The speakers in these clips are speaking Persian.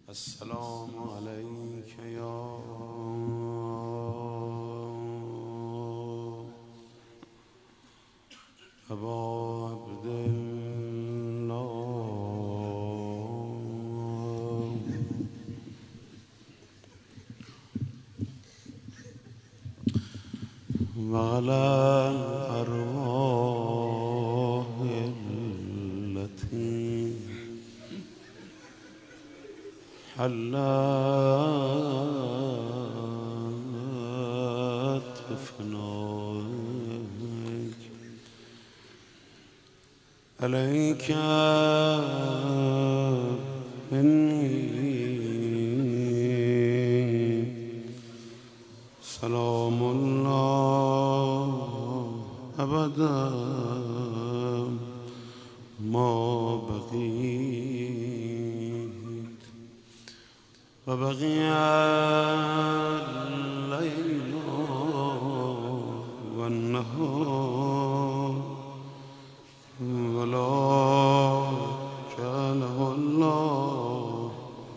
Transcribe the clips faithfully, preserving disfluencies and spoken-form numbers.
السلام عليك يا أبا عبد الله وعلى الأرواح التي حلت فنائك عليك مني سلام الله أبدا ما بقيت وبقي الليل والنهار ولا جعله الله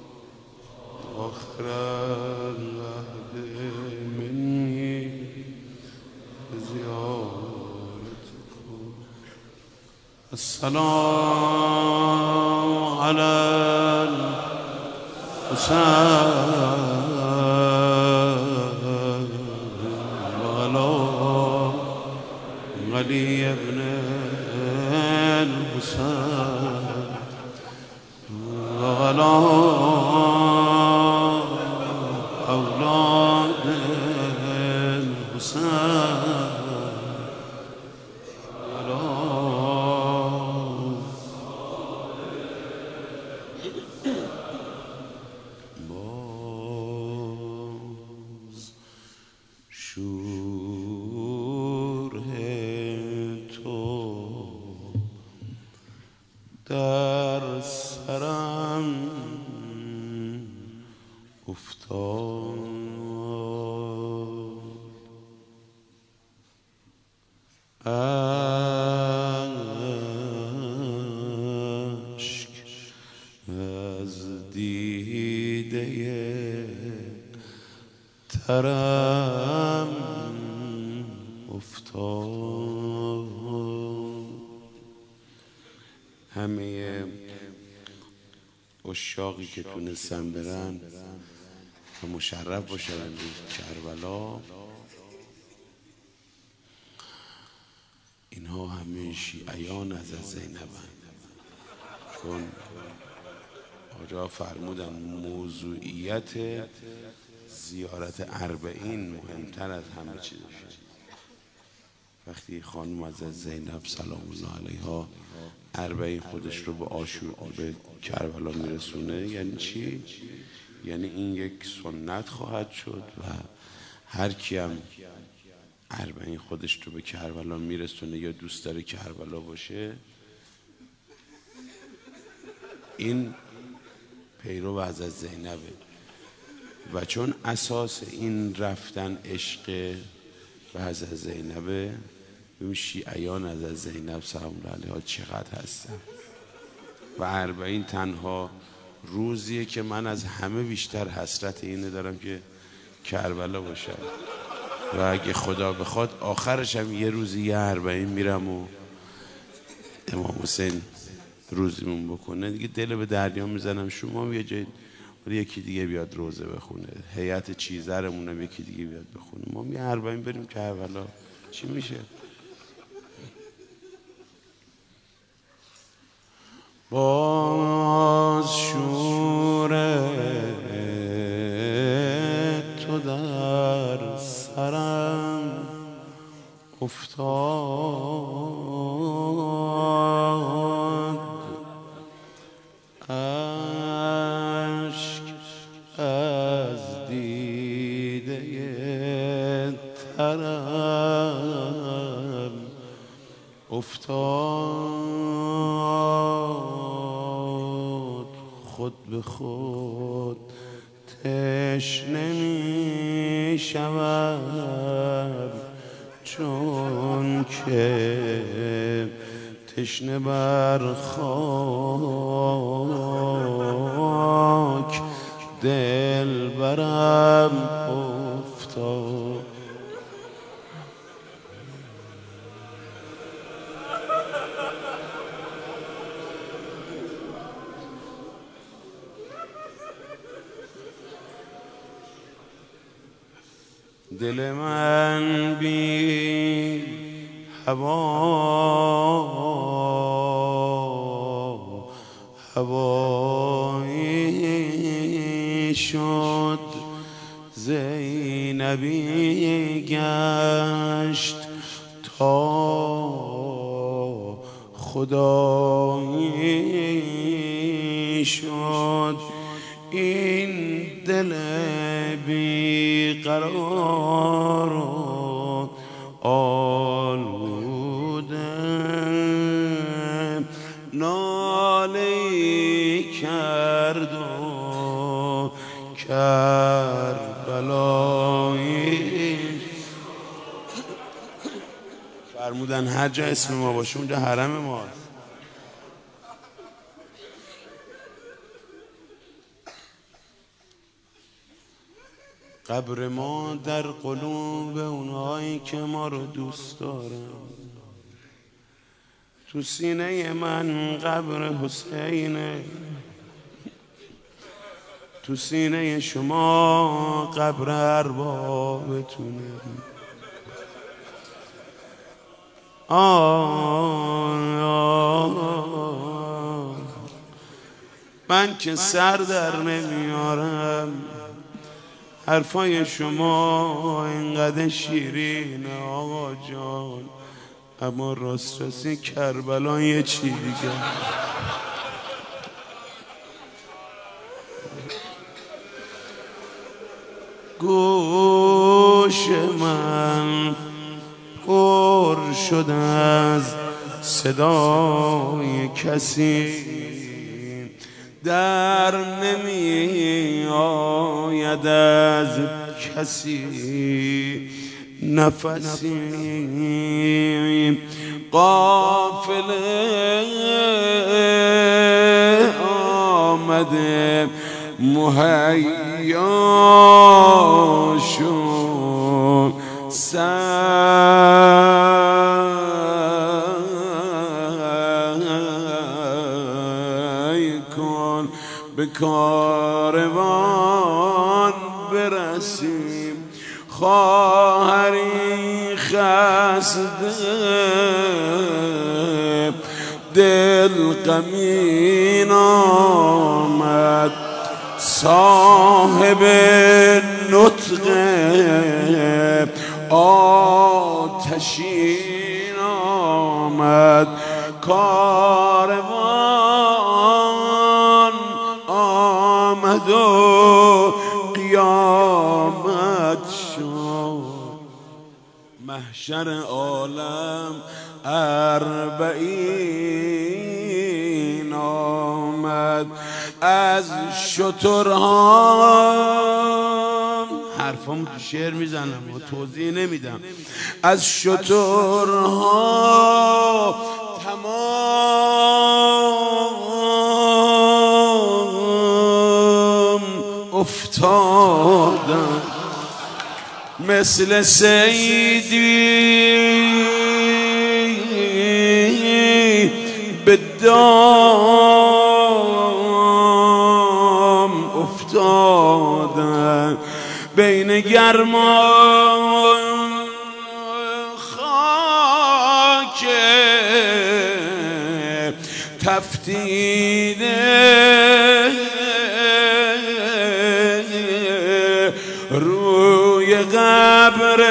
آخر العهد مني زيارتكم. السلام على الحسين وعلى علي بن الحسين وعلى أولاد الحسين در سرم افتاد اشک از دیده ترم افتاد. همه عشاقی که تونستن برن و مشرف باشن کربلا، اینها همه شیعیان از زینبن، چون آجا فرمودن موضوعیت زیارت اربعین مهمتر از همه چیزشه. وقتی خانم از زینب سلام الله علیها اربعین خودش رو به آشور به کربلا میرسونه، یعنی چی؟ یعنی این یک سنت خواهد شد و هر کی هم اربعین خودش رو به کربلا میرسونه یا دوست داره کربلا باشه، این پیرو از زینبه. و چون اساس این رفتن عشق به حضرت زینبه، اون شیعیان از زینب سلام الله علیها چقدر هستن. و اربعین تنها روزیه که من از همه بیشتر حسرت اینه دارم که کربلا باشم و اگه خدا بخواد آخرش هم یه روزی یه اربعین میرم و امام حسین روزیمون بکنه دیگه. دل به دریا میزنم، شما یه جای یکی دیگه بیاد روزه بخونه، هیئت چیزرمونم یکی دیگه بیاد بخونه، ما یه اربعین بریم کربلا، چی میشه؟ باز شور تو در سرم افتاد، اشک از دیده ترم افتاد، خود به خود تشنه می شود، چون که تشنه بر خاک دل من بی هوا هوایی شد، زینبی گشت تا خدایی شد. این دل بی قرار و آلوده ناله کرد و کربلایی. فرمودن هر جا اسم ما باشه اونجا حرم ماست. قبر ما در قلوب اونهایی که ما رو دوست دارن. تو سینه من قبر حسینه، تو سینه شما قبر اربابتونه. آه آه من که سر در نمیارم، حرفای شما اینقدر شیرینه آقا جان، اما راست راستی کربلا یه چی دیگه. گوش من پر شده از صدای کسی، در نمی آید از کسی نفسی. قافله آمده مهیا شد، سعی کن به کاروان برسیم. خواهری خسته دل غمین آمد، صاحب نطق آتشین آمد. کاروان آمد و قیامت شد، محشر عالم اربعین آمد. از شترها حرفام تو شعر میزنم و توضیح نمیدم. از شترها تمام افتادم، مثل صیدی به دام افتادم. بین گرما خاک تفتیده روی قبر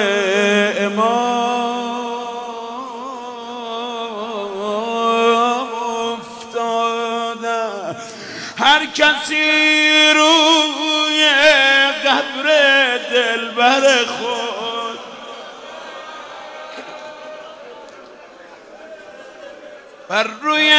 امام افتاده. هر کسی روی قبر دلبر خود بر روی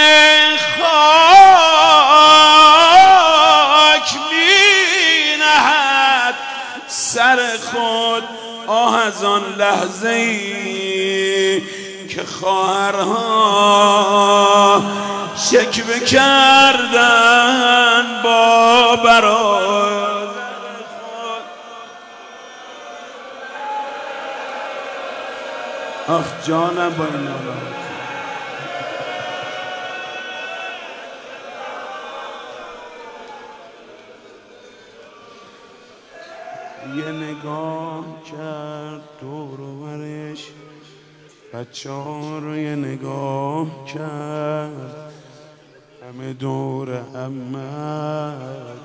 خاک می نهد سر خود. آه از آن لحظه ای که خواهرها شکوه کردن با برادر خود. آخ جانم با این نالا یه نگاه کرد دور و برش، بچه ها رو یه نگاه کرد همه دور همه.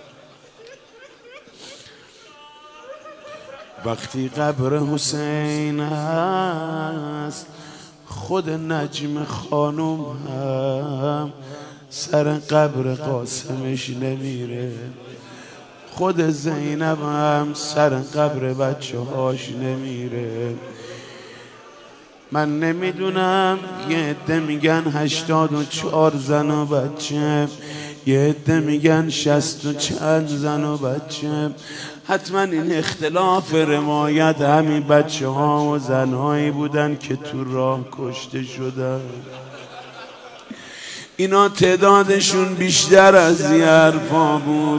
وقتی قبر حسین هست خود نجم خانم هم سر قبر قاسمش نمیره، خود زینب هم سر قبر بچه هاش نمیره. من نمیدونم، یه عده میگن هشتاد و چهار زن و بچه، یه عده میگن شست و چند زن و بچه. حتما این اختلاف روایت همین بچه ها و زنهایی بودن که تو راه کشته شدن. اینا تعدادشون بیشتر از یه حرفا بود.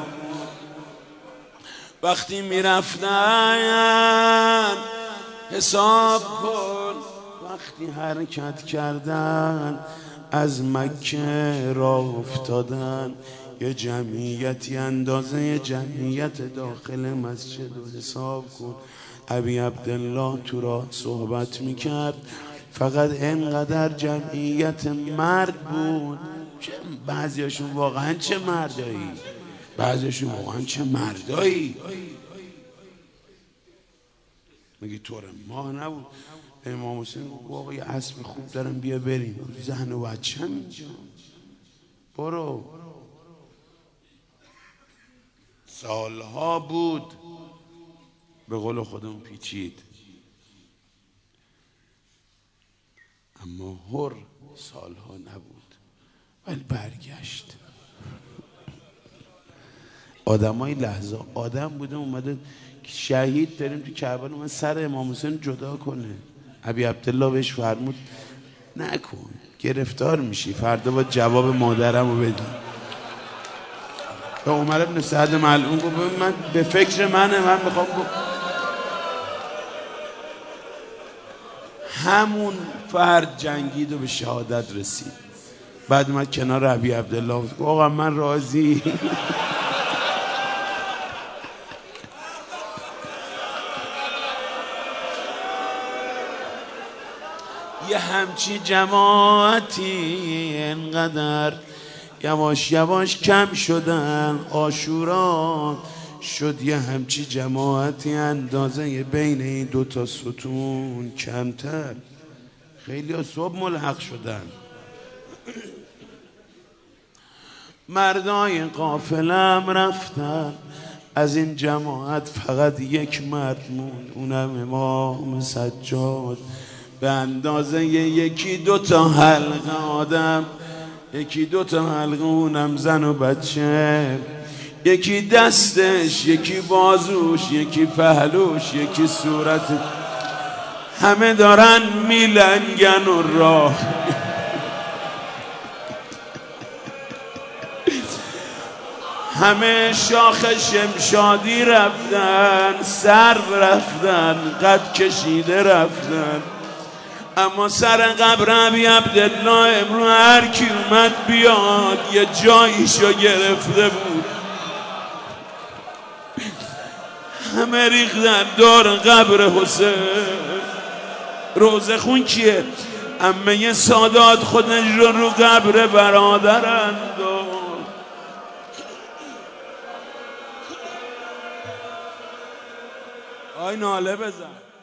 وقتی میرفتن حساب کن، وقتی حرکت کردن از مکه راه افتادن، یه جمعیتی اندازه یه جمعیت داخل مسجد و حساب کن. ابی عبدالله تو راه صحبت میکرد، فقط اینقدر جمعیت مرد بود. بعضیاشون واقعا چه مردایی، بعضیاشون واقعا چه مردایی. میگی طور ما نبود. امام حسین گفت آقا یه اسب خوب دارم بیا بریم. زن و بچه هم اینجا، برو. سالها بود به قول خودمون پیچید، اما هر سالها نبود ولی برگشت. آدم های لحظه آدم بوده اومده شهید داریم تو کربلا، من سر امام حسین جدا کنه. ابی عبدالله بهش فرمود نکن گرفتار میشی، فردا با جواب مادرم رو بدی. به عمر بن سعد ملعون گفت من به فکر منه، من میخوام گفت همون فرد جنگید و به شهادت رسید. بعد من کنار ابی عبدالله گفت آقا من راضی. یه همچی جماعتی انقدر یواش یواش کم شدن، عاشورا شد یه همچی جماعتی اندازه بین این دوتا ستون کمتر. خیلی ها صبح ملحق شدن. مردای قافلم رفتن، از این جماعت فقط یک مرد موند، اونم امام سجاد. به اندازه یکی دوتا حلقه آدم، یکی دوتا حلقه اونم زن و بچه، یکی دستش، یکی بازوش، یکی پهلوش، یکی صورت، همه دارن میلنگن و راه. همه شاخ شمشادی رفتن، سر رفتن، قد کشیده رفتن. اما سر قبر ابی عبدالله امرو هر کی اومد بیاد یه جاییشو گرفته بود. همه ریختن دور قبر حسین. روزه خون کیه؟ عمه سادات خودش رو رو قبر برادرند. آی ناله بزن.